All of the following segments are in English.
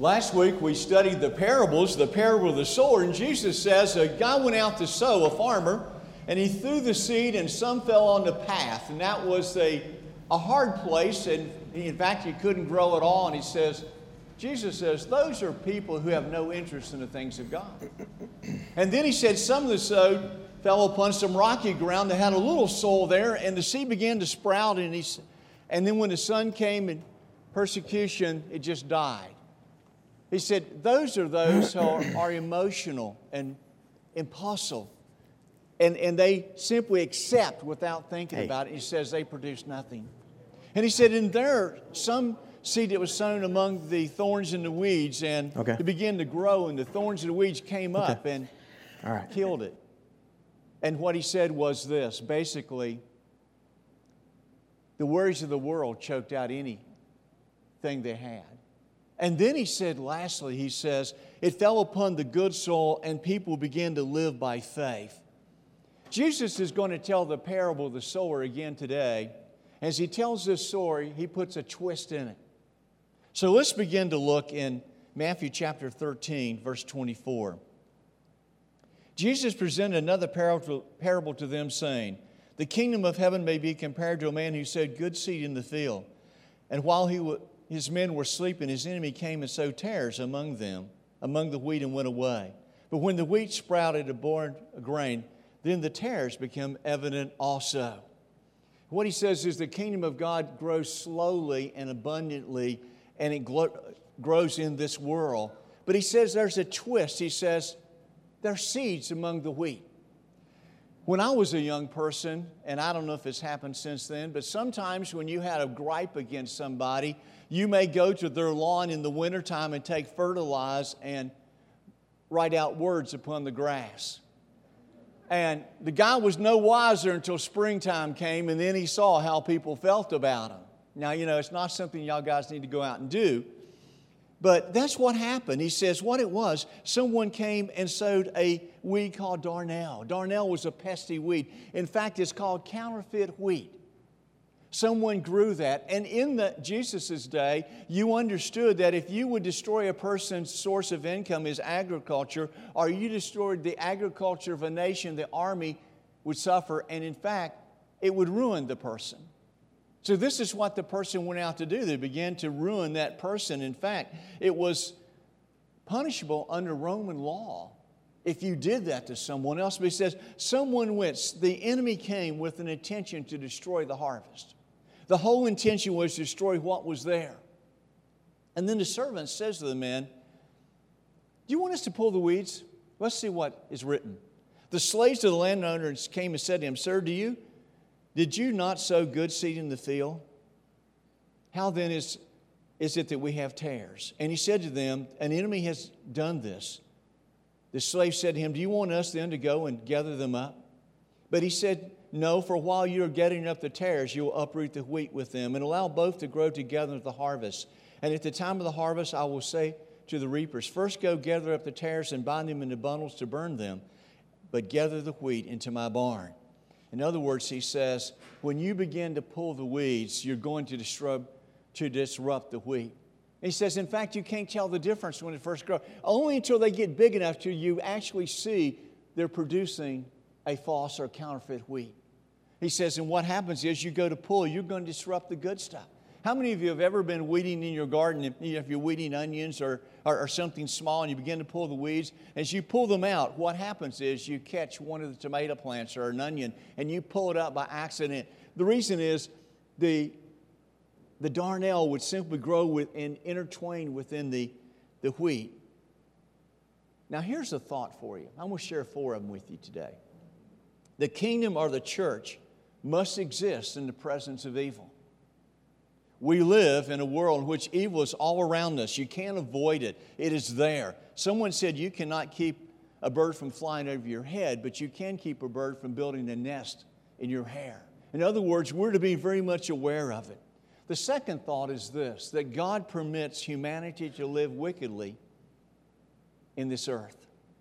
Last week we studied the parables, the parable of the sower, and Jesus says a guy went out to sow, a farmer, and he threw the seed and some fell on the path, and that was a hard place, and in fact you couldn't grow at all, and Jesus says, those are people who have no interest in the things of God. And then he said some of the soil fell upon some rocky ground that had a little soil there, and the seed began to sprout, and then when the sun came and persecution, it just died. He said, those are those who are emotional and impulsive. And they simply accept without thinking about it. He says they produce nothing. And he said, and there some seed that was sown among the thorns and the weeds, and it began to grow, and the thorns and the weeds came up and killed it. And what he said was this, basically, the worries of the world choked out anything they had. And then he said, lastly, he says, it fell upon the good soil and people began to live by faith. Jesus is going to tell the parable of the sower again today. As he tells this story, he puts a twist in it. So let's begin to look in Matthew chapter 13, verse 24. Jesus presented another parable to them, saying, the kingdom of heaven may be compared to a man who sowed good seed in the field. And while his men were sleeping, his enemy came and sowed tares among the wheat, and went away. But when the wheat sprouted and bore grain, then the tares became evident also. What he says is the kingdom of God grows slowly and abundantly, and it grows in this world. But he says there's a twist. He says there's seeds among the wheat. When I was a young person, and I don't know if it's happened since then, but sometimes when you had a gripe against somebody, you may go to their lawn in the wintertime and take fertilizer and write out words upon the grass. And the guy was no wiser until springtime came, and then he saw how people felt about him. Now, it's not something y'all guys need to go out and do, but that's what happened. He says what it was, someone came and sowed a weed called darnel. Darnel was a pesky weed. In fact, it's called counterfeit wheat. Someone grew that. And in Jesus' day, you understood that if you would destroy a person's source of income, his agriculture, or you destroyed the agriculture of a nation, the army would suffer. And in fact, it would ruin the person. So this is what the person went out to do. They began to ruin that person. In fact, it was punishable under Roman law if you did that to someone else. But he says, the enemy came with an intention to destroy the harvest. The whole intention was to destroy what was there. And then the servant says to the men, do you want us to pull the weeds? Let's see what is written. The slaves of the landowners came and said to him, sir, did you not sow good seed in the field? How then is it that we have tares? And he said to them, an enemy has done this. The slave said to him, do you want us then to go and gather them up? But he said, no, for while you are gathering up the tares, you will uproot the wheat with them and allow both to grow together at the harvest. And at the time of the harvest, I will say to the reapers, first go gather up the tares and bind them into bundles to burn them, but gather the wheat into my barn. In other words, he says, when you begin to pull the weeds, you're going to disrupt the wheat. And he says, in fact, you can't tell the difference when it first grows. Only until they get big enough till you actually see they're producing a false or counterfeit wheat. He says, and what happens is you go to pull, you're going to disrupt the good stuff. How many of you have ever been weeding in your garden, if you're weeding onions or something small, and you begin to pull the weeds? As you pull them out, what happens is you catch one of the tomato plants or an onion, and you pull it out by accident. The reason is the darnel would simply grow and intertwine within the wheat. Now, here's a thought for you. I'm going to share 4 of them with you today. The kingdom or the church must exist in the presence of evil. We live in a world in which evil is all around us. You can't avoid it. It is there. Someone said you cannot keep a bird from flying over your head, but you can keep a bird from building a nest in your hair. In other words, we're to be very much aware of it. The second thought is this, that God permits humanity to live wickedly in this earth.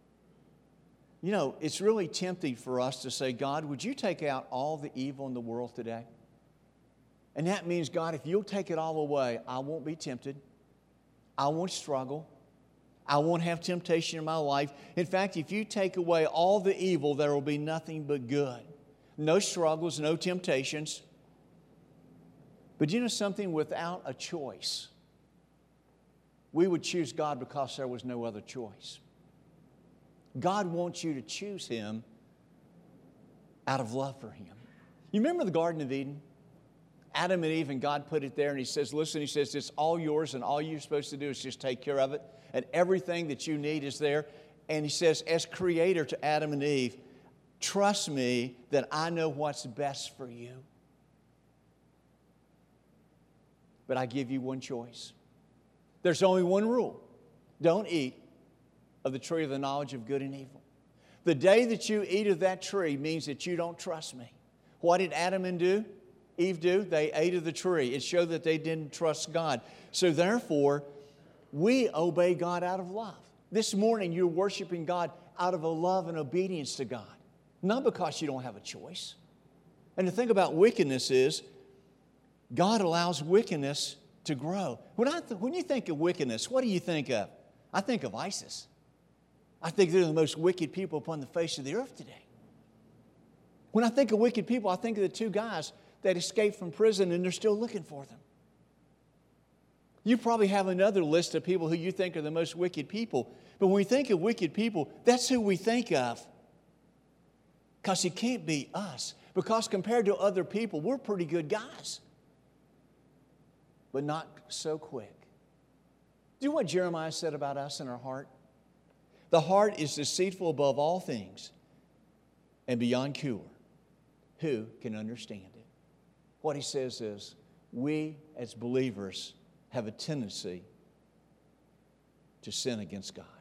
It's really tempting for us to say, God, would you take out all the evil in the world today? And that means, God, if you'll take it all away, I won't be tempted. I won't struggle. I won't have temptation in my life. In fact, if you take away all the evil, there will be nothing but good. No struggles, no temptations. But you know something? Without a choice, we would choose God because there was no other choice. God wants you to choose Him out of love for Him. You remember the Garden of Eden? Adam and Eve, and God put it there, and He says, listen, He says, it's all yours, and all you're supposed to do is just take care of it, and everything that you need is there. And He says, as Creator to Adam and Eve, trust me that I know what's best for you. But I give you one choice. There's only one rule. Don't eat of the tree of the knowledge of good and evil. The day that you eat of that tree means that you don't trust me. What did Adam and Eve do? They ate of the tree. It showed that they didn't trust God. So therefore, we obey God out of love. This morning, you're worshiping God out of a love and obedience to God. Not because you don't have a choice. And the thing about wickedness is, God allows wickedness to grow. When you think of wickedness, what do you think of? I think of ISIS. I think they're the most wicked people upon the face of the earth today. When I think of wicked people, I think of the two guys that escaped from prison and they're still looking for them. You probably have another list of people who you think are the most wicked people. But when we think of wicked people, that's who we think of. Because it can't be us. Because compared to other people, we're pretty good guys. But not so quick. Do you know what Jeremiah said about us in our heart? The heart is deceitful above all things and beyond cure. Who can understand it? What he says is, we as believers have a tendency to sin against God.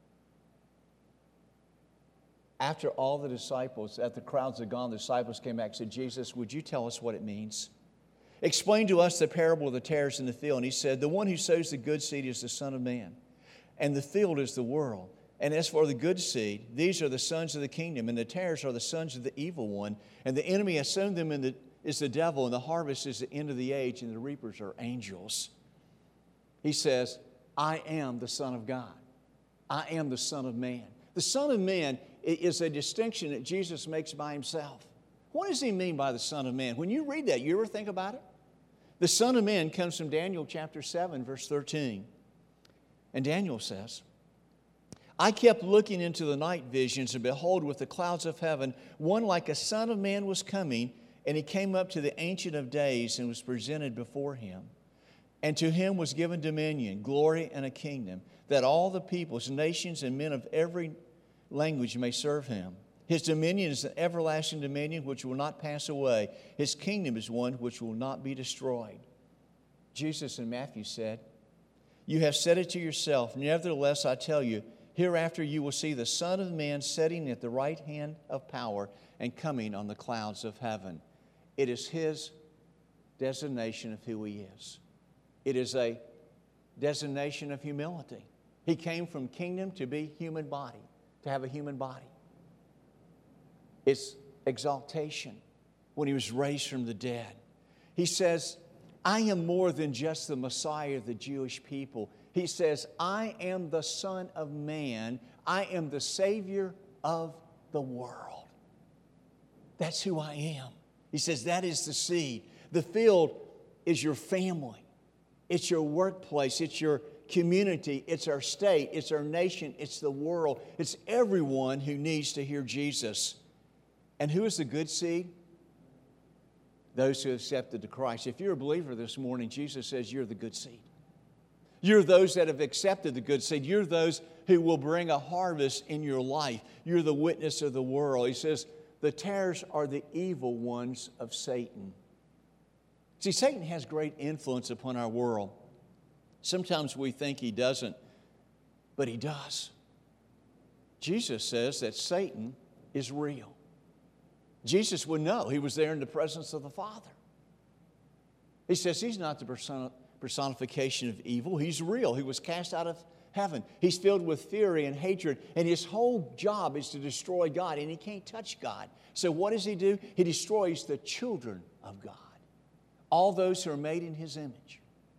After all the disciples, after the crowds had gone, the disciples came back and said, Jesus, would you tell us what it means? Explain to us the parable of the tares in the field. And he said, the one who sows the good seed is the Son of Man, and the field is the world. And as for the good seed, these are the sons of the kingdom, and the tares are the sons of the evil one. And the enemy has sown them is the devil, and the harvest is the end of the age, and the reapers are angels. He says, I am the Son of God. I am the Son of Man. The Son of Man is a distinction that Jesus makes by Himself. What does He mean by the Son of Man? When you read that, you ever think about it? The Son of Man comes from Daniel chapter 7, verse 13. And Daniel says, I kept looking into the night visions, and behold, with the clouds of heaven, one like a Son of Man was coming, and He came up to the Ancient of Days and was presented before Him. And to Him was given dominion, glory, and a kingdom, that all the peoples, nations, and men of every language may serve Him. His dominion is an everlasting dominion which will not pass away. His kingdom is one which will not be destroyed. Jesus in Matthew said, you have said it to yourself, nevertheless I tell you, hereafter you will see the Son of Man sitting at the right hand of power and coming on the clouds of heaven. It is His designation of who He is. It is a designation of humility. He came from kingdom to be human body, to have a human body. It's exaltation when He was raised from the dead. He says, I am more than just the Messiah of the Jewish people. He says, I am the Son of Man. I am the Savior of the world. That's who I am. He says, that is the seed. The field is your family. It's your workplace. It's your community. It's our state. It's our nation. It's the world. It's everyone who needs to hear Jesus. And who is the good seed? Those who accepted the Christ. If you're a believer this morning, Jesus says you're the good seed. You're those that have accepted the good seed. You're those who will bring a harvest in your life. You're the witness of the world. He says the tares are the evil ones of Satan. See, Satan has great influence upon our world. Sometimes we think he doesn't, but he does. Jesus says that Satan is real. Jesus would know. He was there in the presence of the Father. He says he's not the personification of evil. He's real. He was cast out of heaven. He's filled with fury and hatred, and his whole job is to destroy God, and he can't touch God. So what does he do? He destroys the children of God, all those who are made in his image.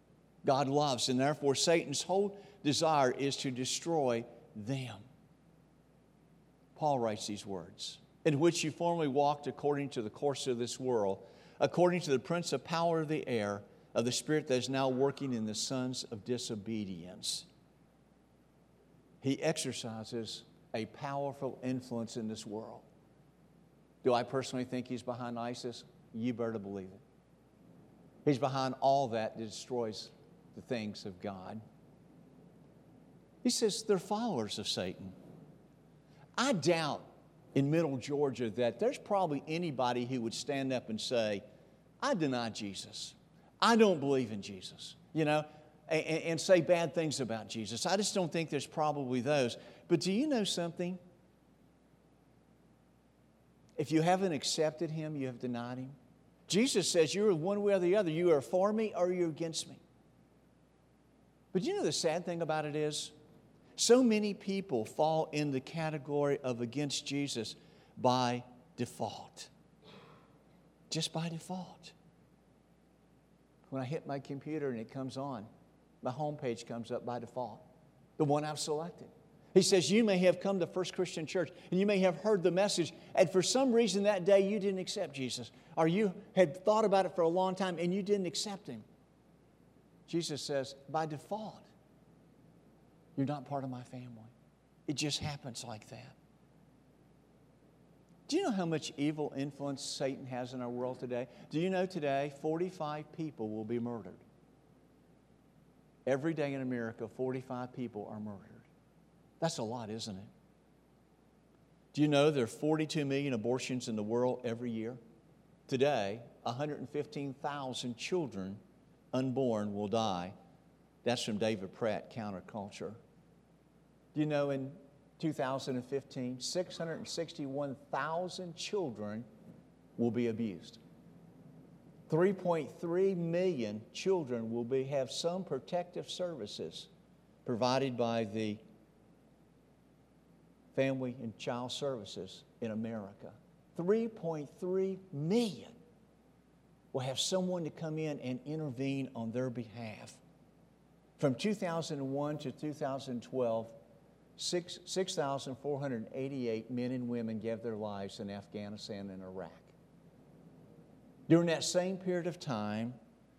God loves, and therefore Satan's whole desire is to destroy them. Paul writes these words, in which you formerly walked according to the course of this world, according to the prince of power of the air, of the spirit that is now working in the sons of disobedience. He exercises a powerful influence in this world. Do I personally think he's behind ISIS? You better believe it. He's behind all that destroys the things of God. He says they're followers of Satan. I doubt in Middle Georgia that there's probably anybody who would stand up and say, I deny Jesus. I don't believe in Jesus, and say bad things about Jesus. I just don't think there's probably those. But do you know something? If you haven't accepted Him, you have denied Him. Jesus says you're one way or the other. You are for me or you're against me. But you know the sad thing about it is, so many people fall in the category of against Jesus by default. Just by default. When I hit my computer and it comes on, my home page comes up by default, the one I've selected. He says, you may have come to First Christian Church and you may have heard the message, and for some reason that day you didn't accept Jesus, or you had thought about it for a long time and you didn't accept Him. Jesus says, by default, you're not part of my family. It just happens like that. Do you know how much evil influence Satan has in our world today? Do you know today 45 people will be murdered? Every day in America, 45 people are murdered. That's a lot, isn't it? Do you know there are 42 million abortions in the world every year? Today, 115,000 children unborn will die. That's from David Pratt, Counterculture. Do you know in 2015, 661,000 children will be abused. 3.3 million children will have some protective services provided by the Family and Child Services in America. 3.3 million will have someone to come in and intervene on their behalf. From 2001 to 2012, 6,488 men and women gave their lives in Afghanistan and Iraq. During that same period of time,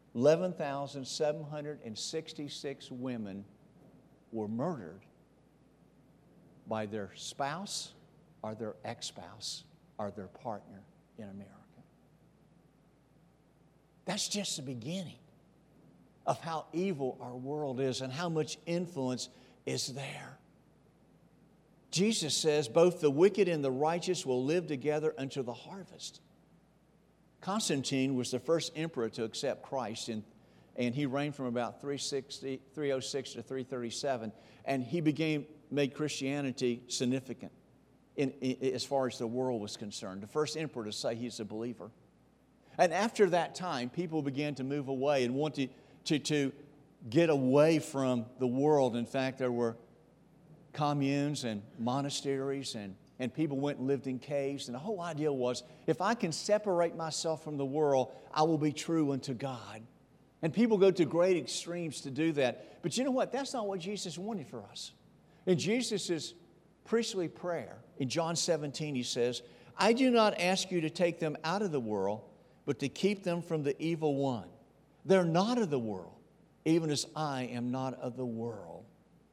11,766 women were murdered by their spouse or their ex-spouse or their partner in America. That's just the beginning of how evil our world is and how much influence is there. Jesus says both the wicked and the righteous will live together until the harvest. Constantine was the first emperor to accept Christ, and he reigned from about 306 to 337, and he made Christianity significant as far as the world was concerned. The first emperor to say he's a believer. And after that time, people began to move away and want to get away from the world. In fact, there were communes and monasteries, and people went and lived in caves. And the whole idea was, if I can separate myself from the world, I will be true unto God. And people go to great extremes to do that. But you know what? That's not what Jesus wanted for us. In Jesus' priestly prayer, in John 17, He says, I do not ask you to take them out of the world, but to keep them from the evil one. They're not of the world, even as I am not of the world.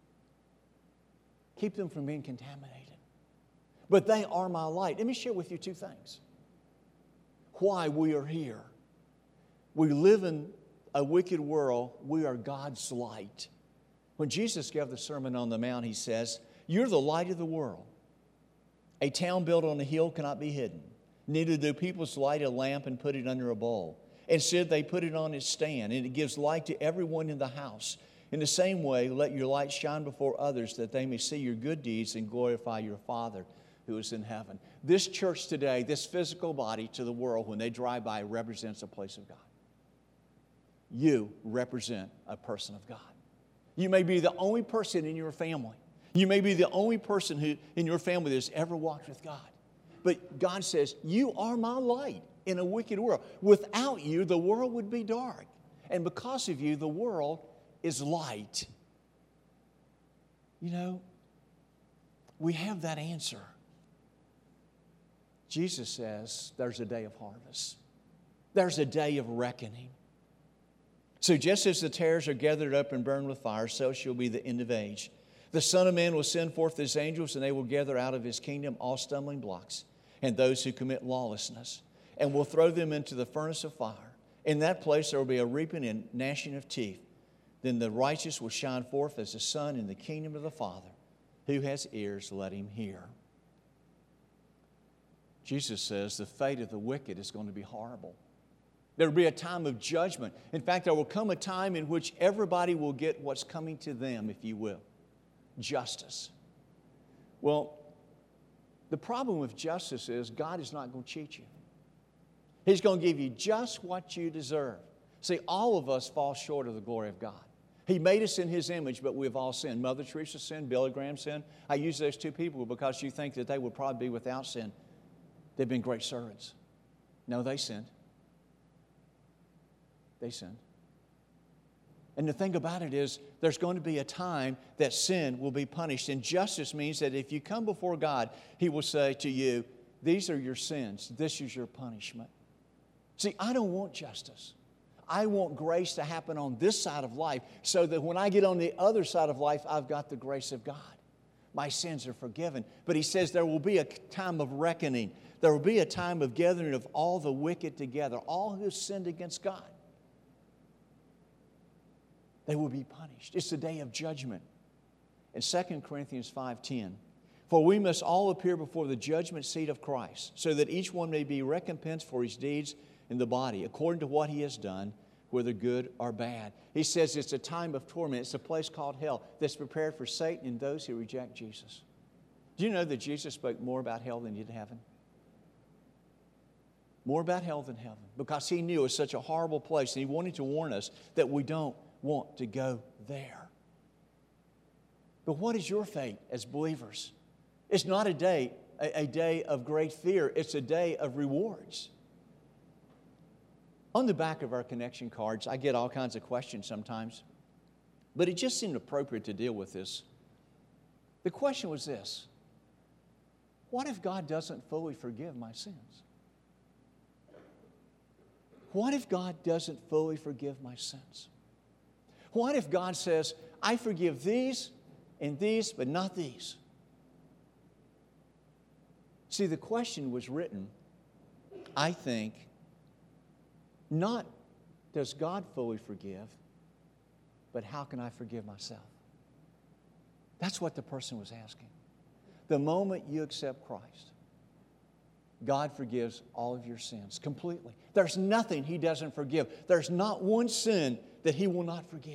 Keep them from being contaminated. But they are my light. Let me share with you two things. Why we are here. We live in a wicked world. We are God's light. When Jesus gave the Sermon on the Mount, He says, you're the light of the world. A town built on a hill cannot be hidden. Neither do people light a lamp and put it under a bowl. Instead, they put it on its stand, and it gives light to everyone in the house. In the same way, let your light shine before others, that they may see your good deeds and glorify your Father who is in heaven. This church today, this physical body to the world, when they drive by, represents a place of God. You represent a person of God. You may be the only person in your family. You may be the only person who in your family that's ever walked with God. But God says, you are my light in a wicked world. Without you, the world would be dark. And because of you, the world is light? You know, we have that answer. Jesus says there's a day of harvest. There's a day of reckoning. So just as the tares are gathered up and burned with fire, so shall be the end of age. The Son of Man will send forth His angels, and they will gather out of His kingdom all stumbling blocks and those who commit lawlessness, and will throw them into the furnace of fire. In that place there will be a reaping and gnashing of teeth. Then the righteous will shine forth as the sun in the kingdom of the Father. Who has ears, let him hear. Jesus says the fate of the wicked is going to be horrible. There will be a time of judgment. In fact, there will come a time in which everybody will get what's coming to them, if you will. Justice. Well, the problem with justice is God is not going to cheat you. He's going to give you just what you deserve. See, all of us fall short of the glory of God. He made us in His image, but we've all sinned. Mother Teresa sinned, Billy Graham sinned. I use those two people because you think that they would probably be without sin. They've been great servants. No, they sinned. They sinned. And the thing about it is, there's going to be a time that sin will be punished. And justice means that if you come before God, He will say to you, these are your sins. This is your punishment. See, I don't want justice. I want grace to happen on this side of life so that when I get on the other side of life, I've got the grace of God. My sins are forgiven. But He says there will be a time of reckoning. There will be a time of gathering of all the wicked together, all who sinned against God. They will be punished. It's the day of judgment. In 2 Corinthians 5:10, for we must all appear before the judgment seat of Christ, so that each one may be recompensed for his deeds in the body, according to what he has done, whether good or bad. He says it's a time of torment. It's a place called hell that's prepared for Satan and those who reject Jesus. Do you know that Jesus spoke more about hell than He did heaven? More about hell than heaven, because He knew it was such a horrible place, and He wanted to warn us that we don't want to go there. But what is your fate as believers? It's not a day of great fear. It's a day of rewards. On the back of our connection cards, I get all kinds of questions sometimes, but it just seemed appropriate to deal with this. The question was this: what if God doesn't fully forgive my sins? What if God doesn't fully forgive my sins? What if God says, I forgive these and these, but not these? See, the question was written, I think, not does God fully forgive, but how can I forgive myself? That's what the person was asking. The moment you accept Christ, God forgives all of your sins completely. There's nothing He doesn't forgive. There's not one sin that He will not forgive.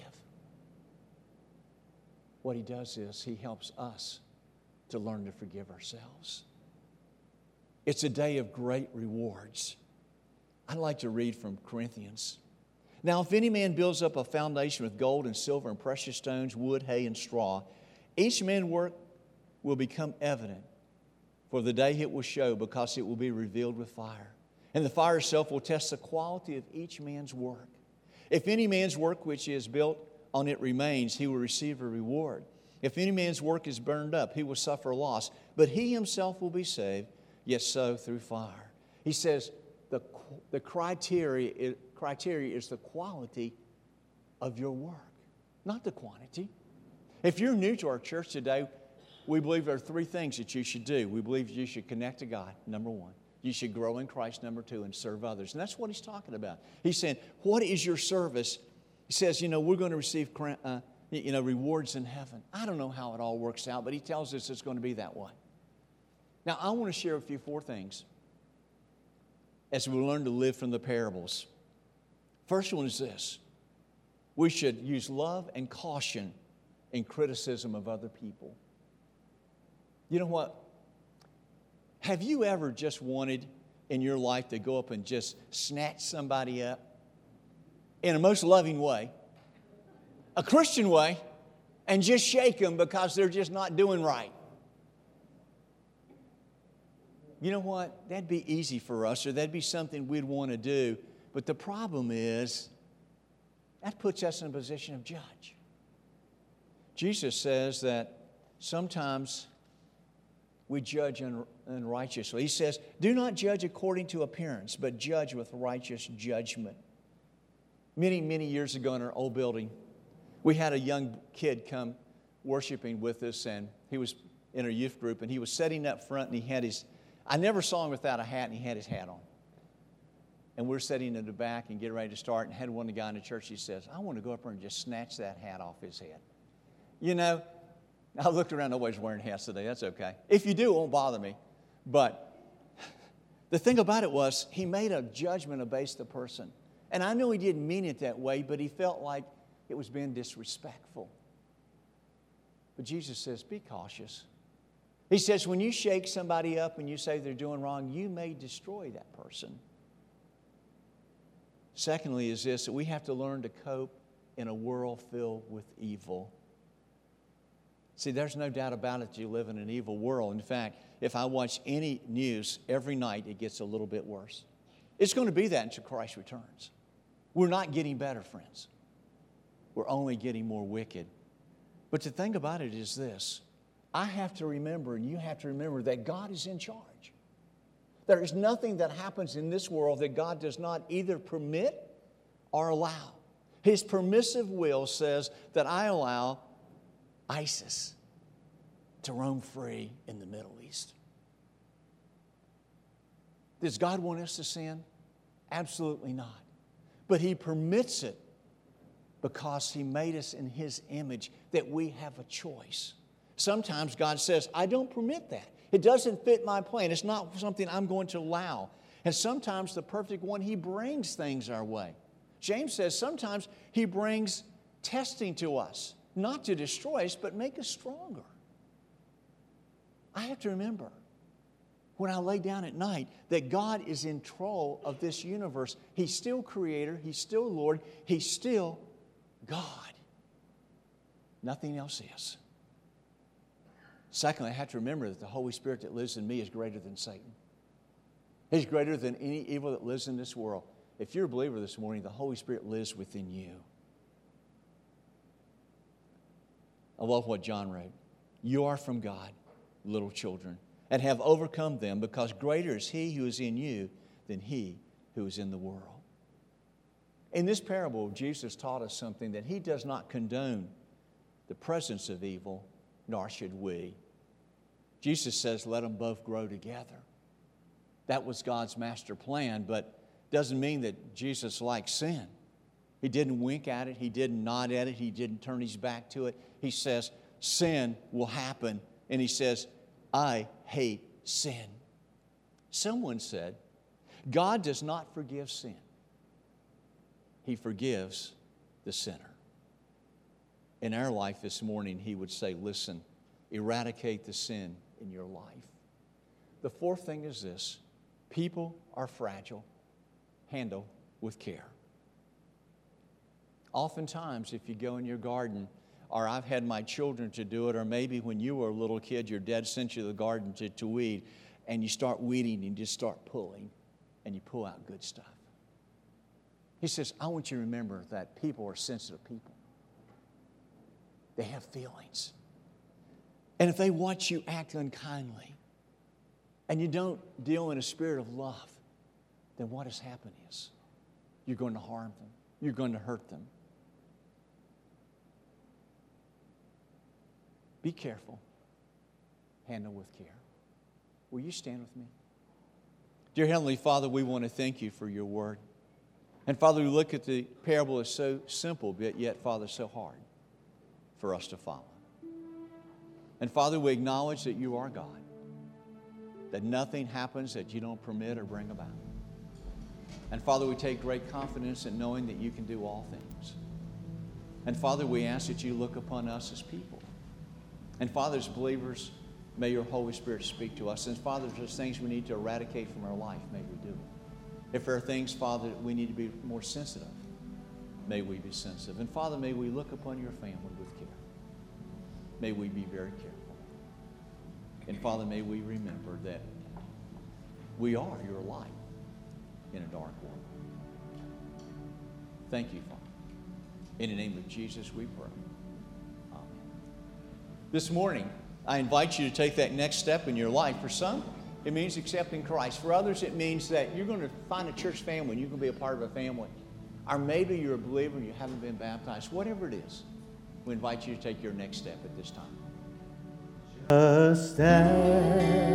What He does is He helps us to learn to forgive ourselves. It's a day of great rewards. I'd like to read from Corinthians. Now, if any man builds up a foundation with gold and silver and precious stones, wood, hay, and straw, each man's work will become evident, for the day it will show, because it will be revealed with fire. And the fire itself will test the quality of each man's work. If any man's work which is built on it remains, he will receive a reward. If any man's work is burned up, he will suffer loss, but he himself will be saved, yet so through fire. He says the criteria is the quality of your work, not the quantity. If you're new to our church today, we believe there are three things that you should do. We believe you should connect to God, number one. You should grow in Christ, number two, and serve others. And that's what he's talking about. He's saying, what is your service? He says, we're going to receive rewards in heaven. I don't know how it all works out, but he tells us it's going to be that way. Now, I want to share with you four things as we learn to live from the parables. First one is this: we should use love and caution in criticism of other people. You know what? Have you ever just wanted in your life to go up and just snatch somebody up in a most loving way, a Christian way, and just shake them because they're just not doing right? You know what? That'd be easy for us, or that'd be something we'd want to do. But the problem is, that puts us in a position of judge. Jesus says that sometimes we judge unrighteously. He says, do not judge according to appearance, but judge with righteous judgment. Many, many years ago in our old building, we had a young kid come worshiping with us, and he was in our youth group, and he was sitting up front, and he had his, I never saw him without a hat, and he had his hat on. And we're sitting in the back and getting ready to start, and had one of the guys in the church, he says, I want to go up there and just snatch that hat off his head. You know, I looked around, nobody's wearing hats today, that's okay. If you do, it won't bother me. But the thing about it was, he made a judgment against the person. And I know he didn't mean it that way, but he felt like it was being disrespectful. But Jesus says, be cautious. He says, when you shake somebody up and you say they're doing wrong, you may destroy that person. Secondly is this, that we have to learn to cope in a world filled with evil. See, there's no doubt about it that you live in an evil world. In fact, if I watch any news every night, it gets a little bit worse. It's going to be that until Christ returns. We're not getting better, friends. We're only getting more wicked. But the thing about it is this. I have to remember, and you have to remember, that God is in charge. There is nothing that happens in this world that God does not either permit or allow. His permissive will says that I allow ISIS to roam free in the Middle East. Does God want us to sin? Absolutely not. But He permits it because He made us in His image, that we have a choice. Sometimes God says, I don't permit that. It doesn't fit my plan. It's not something I'm going to allow. And sometimes the perfect one, He brings things our way. James says sometimes He brings testing to us, not to destroy us, but make us stronger. I have to remember when I lay down at night that God is in control of this universe. He's still Creator. He's still Lord. He's still God. Nothing else is. Secondly, I have to remember that the Holy Spirit that lives in me is greater than Satan. He's greater than any evil that lives in this world. If you're a believer this morning, the Holy Spirit lives within you. I love what John wrote. You are from God, little children, and have overcome them, because greater is He who is in you than he who is in the world. In this parable, Jesus taught us something, that He does not condone the presence of evil, nor should we. Jesus says, let them both grow together. That was God's master plan, but doesn't mean that Jesus likes sin. He didn't wink at it. He didn't nod at it. He didn't turn His back to it. He says, sin will happen. And He says, I hate sin. Someone said, God does not forgive sin. He forgives the sinner. In our life this morning, He would say, listen, eradicate the sin in your life. The fourth thing is this. People are fragile. Handle with care. Oftentimes, if you go in your garden, or I've had my children to do it, or maybe when you were a little kid, your dad sent you to the garden to weed, and you start weeding and you just start pulling, and you pull out good stuff. He says, I want you to remember that people are sensitive people. They have feelings. And if they watch you act unkindly, and you don't deal in a spirit of love, then what has happened is you're going to harm them. You're going to hurt them. Be careful. Handle with care. Will you stand with me? Dear Heavenly Father, we want to thank You for Your word. And Father, we look at the parable as so simple, but yet, Father, so hard for us to follow. And Father, we acknowledge that You are God, that nothing happens that You don't permit or bring about. And Father, we take great confidence in knowing that You can do all things. And Father, we ask that You look upon us as people. And Father, as believers, may Your Holy Spirit speak to us. And Father, if there's things we need to eradicate from our life, may we do it. If there are things, Father, that we need to be more sensitive, may we be sensitive. And Father, may we look upon Your family with care. May we be very careful. And Father, may we remember that we are Your light in a dark world. Thank You, Father. In the name of Jesus we pray. Amen. This morning, I invite you to take that next step in your life. For some, it means accepting Christ. For others, it means that you're going to find a church family and you're going to be a part of a family. Or maybe you're a believer and you haven't been baptized. Whatever it is, we invite you to take your next step at this time. Just as